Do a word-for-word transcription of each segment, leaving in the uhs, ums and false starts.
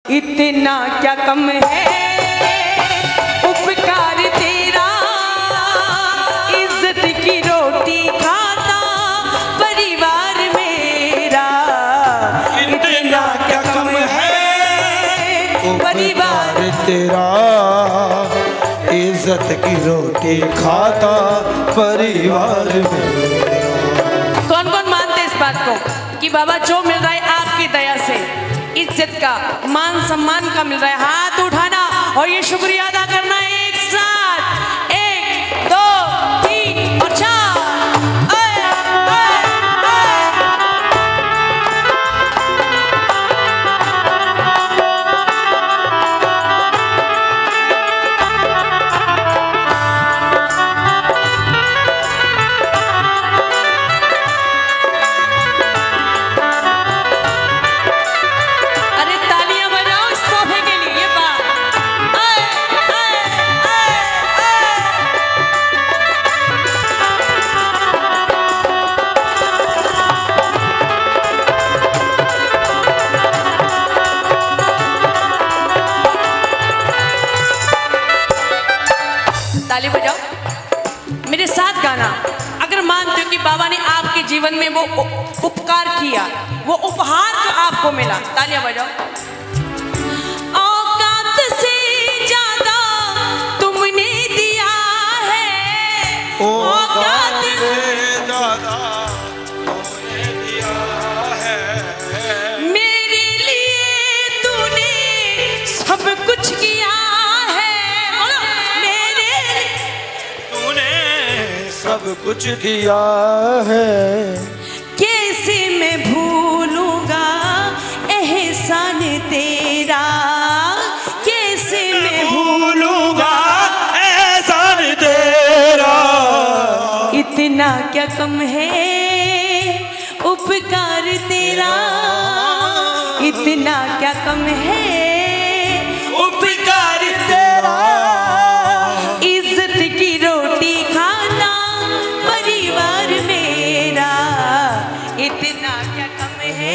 इतना क्या कम है उपकार तेरा, इज्जत की रोटी खाता परिवार मेरा। इतना क्या कम है परिवार तेरा, इज्जत की रोटी खाता परिवार मेरा। कौन कौन मानते इस बात को कि बाबा जो मिल रहा है आपकी दया से, इज्जत का, मान सम्मान का मिल रहा है? हाथ उठाना और ये शुक्रिया अदा करना है एक साथ। एक, दो, तीन और चार। आए, आए, आए। अरे तालियां बजाओ इस तोहफे के लिए। ये बात आए, आए, आए, आए। ताली बजाओ, मेरे साथ गाना। अगर मानते हो कि बाबा ने आपके जीवन में वो उ- उपकार किया, वो उपहार जो आपको मिला, तालियां बजाओ। औकात से ज्यादा तुमने दिया है, औकात से ज्यादा तुमने दिया है, मेरे लिए तूने सब कुछ किया है। बोलो, मेरे तूने सब कुछ दिया है। कैसे मैं भूलूंगा एहसान तेरा, कैसे मैं भूलूंगा एहसान तेरा। इतना क्या कम है उपकार तेरा, इतना क्या कम है उपकार तेरा। इज्जत की रोटी खाना परिवार मेरा। इतना क्या कम है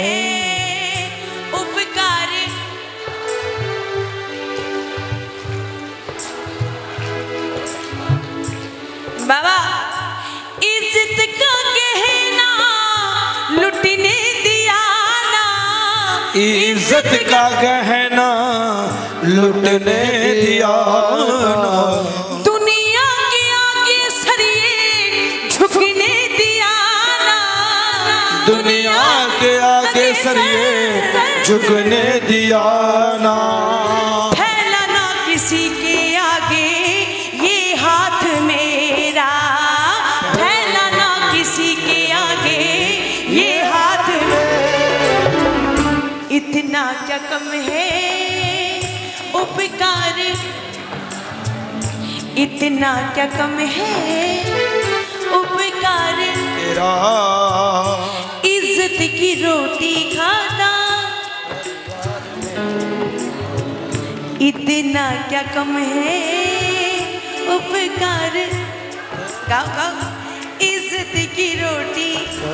उपकार। बाबा, इज्जत का गहना लुटने दिया ना, इज्जत का गहना लुटने दिया ना। दुनिया के आगे सरिये झुकने दिया ना, दुनिया के आगे सरिये झुकने दिया ना। फैलाना किसी के आगे ये हाथ मेरा, फैलाना किसी के आगे ये हाथ मेरा। इतना क्या कम है उपकार, इतना क्या कम है उपकार। तेरा इज्जत की रोटी खाना, इतना क्या कम है उपकार। गाओ गाओ। इज्जत की रोटी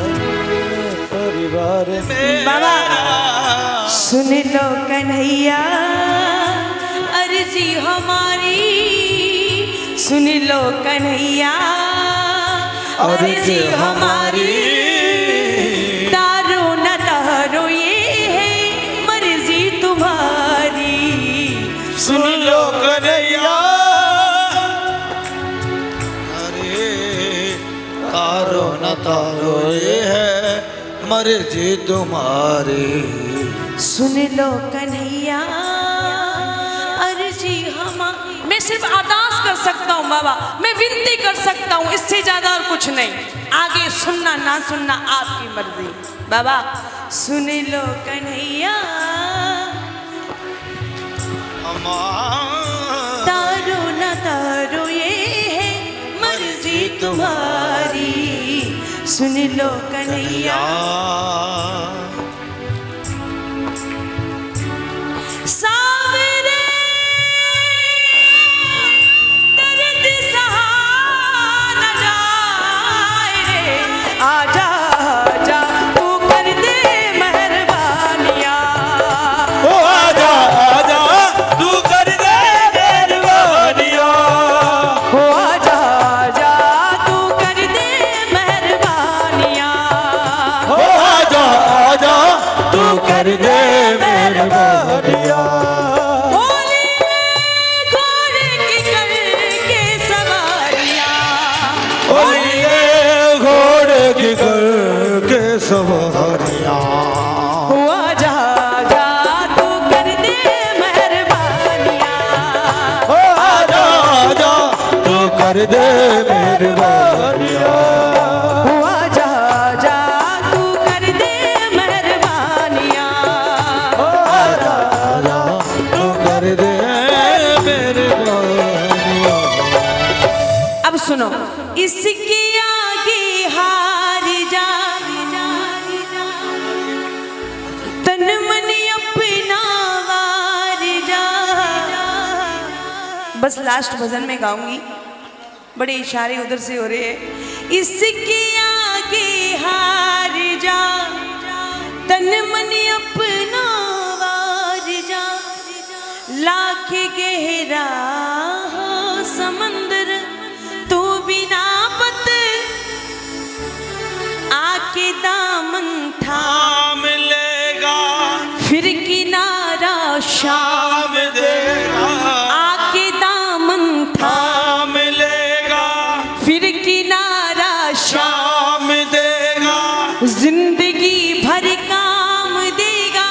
परिवार बाबा, सुन लो कन्हैया अर्जी हमारी, सुन लो कन्हैया अर्जी हमारी। तारो न तारो ये है मर्जी तुम्हारी, सुन लो कन्हैया। अरे तारो न तारो ये है मर्जी तुम्हारी। सुन लो कन्हैया अर्जी हमारी। मैं सिर्फ अरदास कर सकता हूँ बाबा, मैं विनती कर सकता हूँ, इससे ज्यादा और कुछ नहीं। आगे सुनना ना सुनना आपकी मर्जी। बाबा सुन लो कन्हैया, तारो ना तारो ये है मर्जी तुम्हारी। सुन लो कन्हैया। सावरे दर्द सहा न जाए रे, आजा आजा तू कर दे मेहरबानियाँ। ओ आजा सवारिया होली में घोड़े की करके सवारिया होली में घोड़े की करके सवारिया हुआ जा जा तू कर दे मेहरबानिया ओ आजा आजा तू कर दे मेहरबानिया हुआ जा जा तू कर दे मेहरबानिया ओ आजा आजा तू कर दे मेहरबानिया। अब सुनो, इसके आगे हार जा तन मन अपना वार जा। बस लास्ट भजन में गाऊंगी, बड़े इशारे उधर से हो रहे हैं। इसके आगे हार जा तन मन अपना वार जा, लाख गहरा हो समंदर तू बिना पत आके दामन थाम लेगा फिर किनारा शाम देगा आके दामन थाम लेगा फिर किनारा शाम शाम देगा जिंदगी भर काम देगा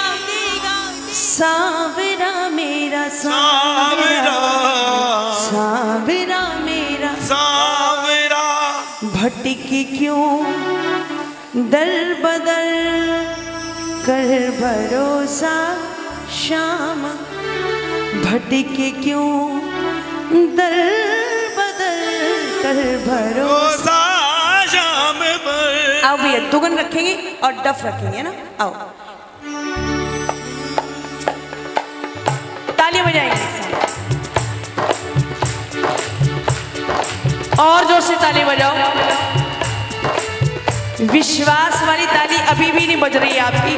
सावरा मेरा सावरा सावरा मेरा सावरा भटके क्यों दर बदल कर भरोसा शाम भटके क्यों दर बदल कर भरोसा। रोजा शाम पर आओ भैया, दुगन रखेंगे और डफ रखेंगे ना, आओ ताली बजाएंगे और जोर से ताली बजाओ। विश्वास वाली ताली अभी भी नहीं बज रही है आपकी।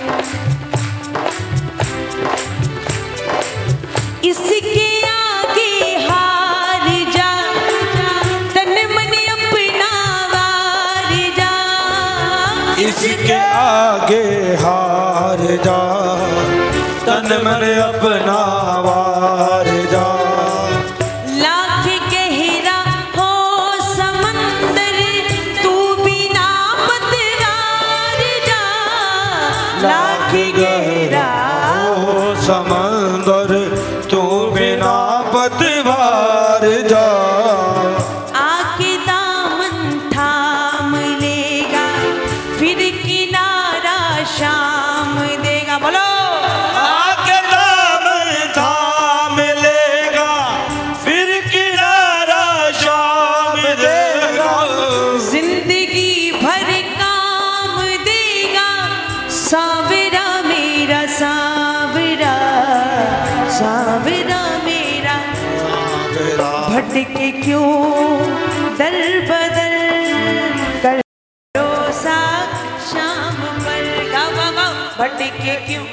इसके आगे हार जा तन मन अपना वार जा। इसके आगे हार जा तन मन अपना वार जा लाख गहरा हो समंदर तू बिना पतवार जा। लाख गहरा ओ समंदर तू बिना पतवार जा आके दामन थाम लेगा फिर किनारा शाम देगा। बोलो आके दामन थाम लेगा फिर किनारा शाम देगा जिंदगी भर काम देगा सावरा मेरा सावरा सावरा मेरा भटके क्यों दर बदल कर भरोसा शाम पर। गाओ गाओ गाओ, भटके क्यों।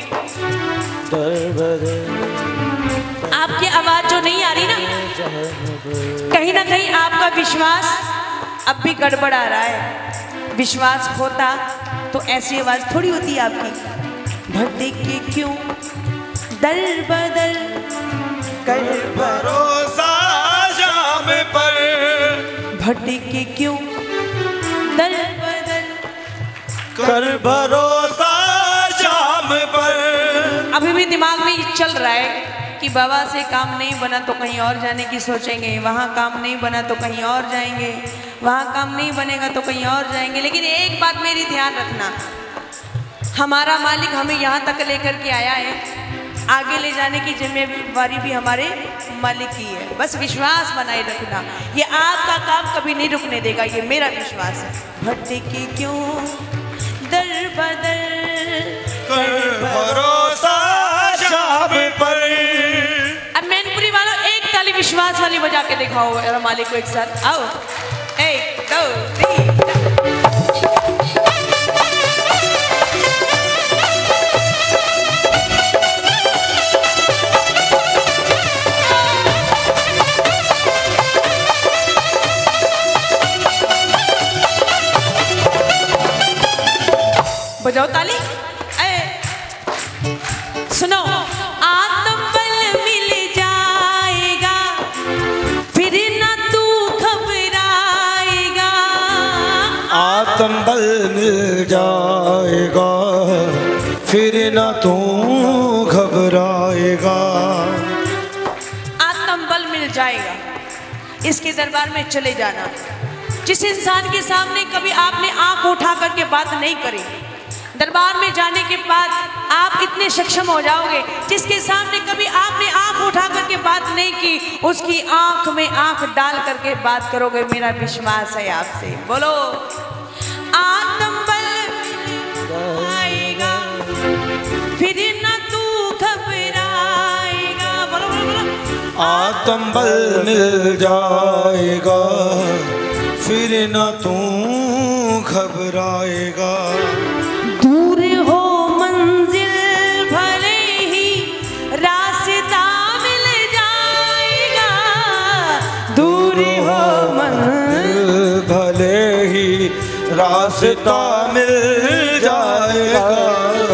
आपकी आवाज जो नहीं आ रही ना, कहीं ना कहीं आपका विश्वास अब भी गड़बड़ आ रहा है। विश्वास होता तो ऐसी आवाज थोड़ी होती है आपकी। भटके क्यों दर बदल कर भरोसा शाम पर भटके क्यों दर बदल कर भरोसा शाम पर। अभी भी दिमाग में ये चल रहा है कि बाबा से काम नहीं बना तो कहीं और जाने की सोचेंगे, वहाँ काम नहीं बना तो कहीं और जाएंगे, वहाँ काम नहीं बनेगा तो कहीं और जाएंगे। लेकिन एक बात मेरी ध्यान रखना, हमारा मालिक हमें यहाँ तक लेकर के आया है, आगे ले जाने की जिम्मेवारी भी हमारे मालिक की है। बस विश्वास बनाए रखना, ये आपका काम कभी नहीं रुकने देगा, ये मेरा विश्वास है। भटके क्यों दर बदल कर भरोसा शाम पर। अब मैनपुरी वालों एक ताली विश्वास वाली बजा के दिखाओ मेरा मालिक को एक साथ। आओ एक दो तीन। बजाओ ताली। ए, सुनो जाएगा, फिर न तू घबराएगा। आत्मबल मिल जाएगा, इसके दरबार में चले जाना। जिस इंसान के सामने कभी आपने आंख उठा करके बात नहीं करी, दरबार में जाने के बाद आप इतने सक्षम हो जाओगे। जिसके सामने कभी आपने आंख उठा करके बात नहीं की, उसकी आंख में आंख डाल करके बात करोगे। मेरा विश्वास है आपसे। बोलो आत्मबल आएगा, फिर न तू घबराएगा। बोलो बोलो बोलो। आत्मबल मिल जाएगा, फिर न तू घबराएगा। दूर हो मंजिल भले ही रास्ता मिल जाएगा। दूर हो मंजिल भले ही रास्ता मिल जाएगा।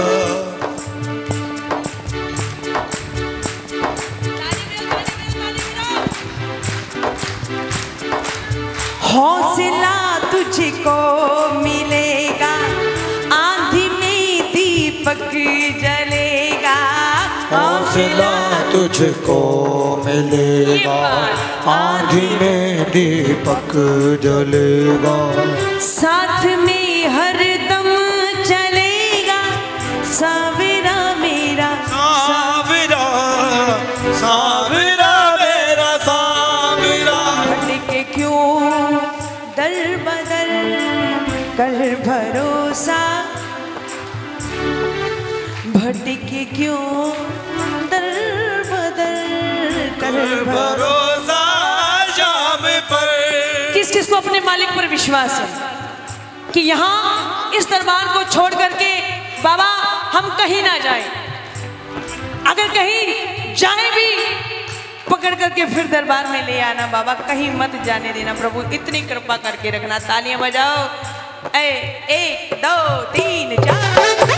हौसला तुझको मिलेगा, आंधी में दीपक जलेगा। हौसला तुझको मिलेगा, आंधी में दीपक जलेगा। साथ में हरदम चलेगा साविरा मेरा, साविरा साविरा मेरा साविरा। भटके क्यों दर बदर कर भरोसा, भटके क्यों दर बदर कर भरोसा शाम पर। किस किस को अपने मालिक पर विश्वास है कि यहाँ इस दरबार को छोड़ करके बाबा हम कहीं ना जाएं। अगर कहीं जाए भी पकड़ करके फिर दरबार में ले आना बाबा, कहीं मत जाने देना प्रभु, इतनी कृपा करके रखना। तालियां बजाओ। ए, एक दो तीन चार।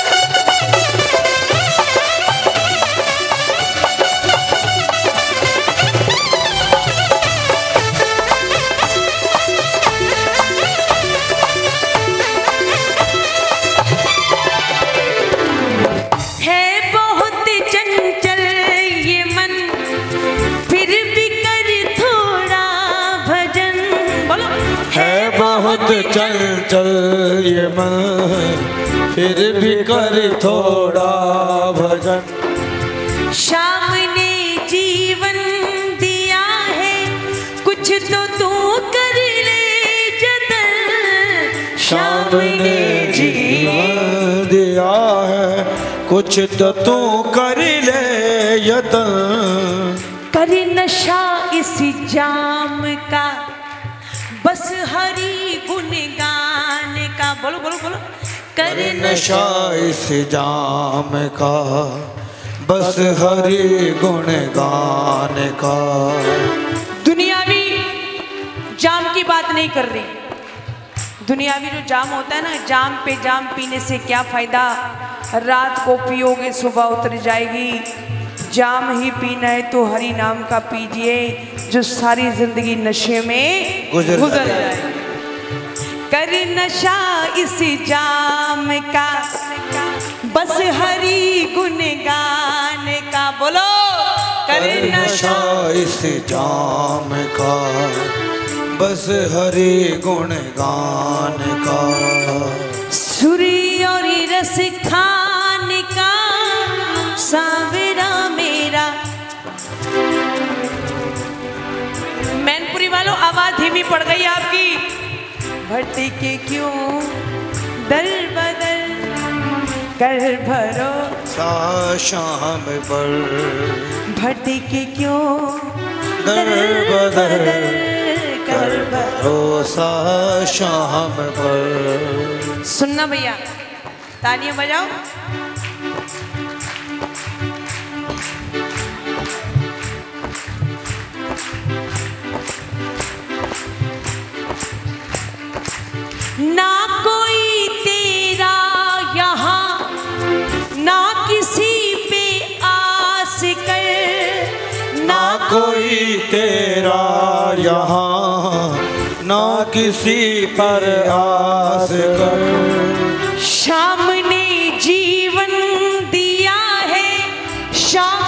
बहुत चल चल ये मन, फिर भी कर थोड़ा भजन। शाम ने जीवन दिया है, कुछ तो तू कर ले जतन। शाम ने जीवन दिया है, कुछ तो तू कर ले यतन। कर नशा इस जाम का, बस हरि गुणगान का। बोलो बोलो बोलो। कर नशा इस जाम का, बस हरि गुणगान का। दुनियावी जाम की बात नहीं कर रही। दुनियावी जो जाम होता है ना, जाम पे जाम पीने से क्या फायदा, रात को पियोगे सुबह उतर जाएगी। जाम ही पीना है तो हरि नाम का पीजिए, जो सारी जिंदगी नशे में गुजर, गुजर जाए। कर नशा इस जाम का, बस हरि गुणगान का। बोलो कर नशा इस जाम का, बस हरि गुणगान का। सुरी और रस खान का साविरा मेरा। मैनपुरी वालों आवाज धीमी पड़ गई आपकी। भटके क्यों दर बदर कर भरोसा शाम पर। भटके क्यों दर बदर कर भरोसा शाम पर। सुनना भैया, तालियां बजाओ। ना कोई तेरा यहाँ, ना किसी पे आस कर। ना कोई तेरा यहाँ, ना किसी पर आस कर।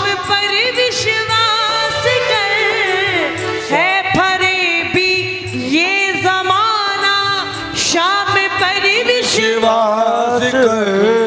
पर विश्वास कर, है फरेबी ये जमाना, शाम पर विश्वास कर।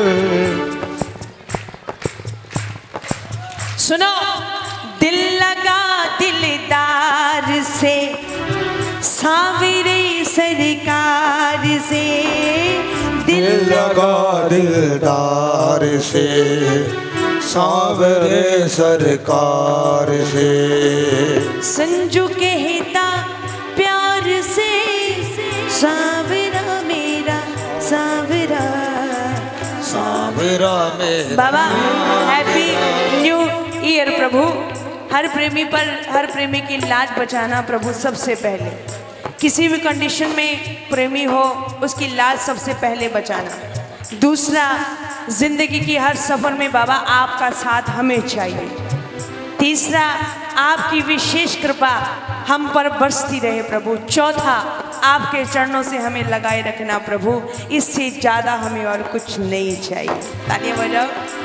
सुनो, दिल लगा दिलदार से, सावरे सरकार से, दिल लगा दिलदार से, सावरे सरकार से। संजू कहता प्यार से, सावरा मेरा सावरा, सावरा मेरा। बाबा हैप्पी न्यू ईयर प्रभु। हर प्रेमी पर, हर प्रेमी की लाज बचाना प्रभु सबसे पहले। किसी भी कंडीशन में प्रेमी हो, उसकी लाज सबसे पहले बचाना। दूसरा, जिंदगी की हर सफर में बाबा आपका साथ हमें चाहिए। तीसरा, आपकी विशेष कृपा हम पर बरसती रहे प्रभु। चौथा, आपके चरणों से हमें लगाए रखना प्रभु। इससे ज़्यादा हमें और कुछ नहीं चाहिए। तालियां बजाओ।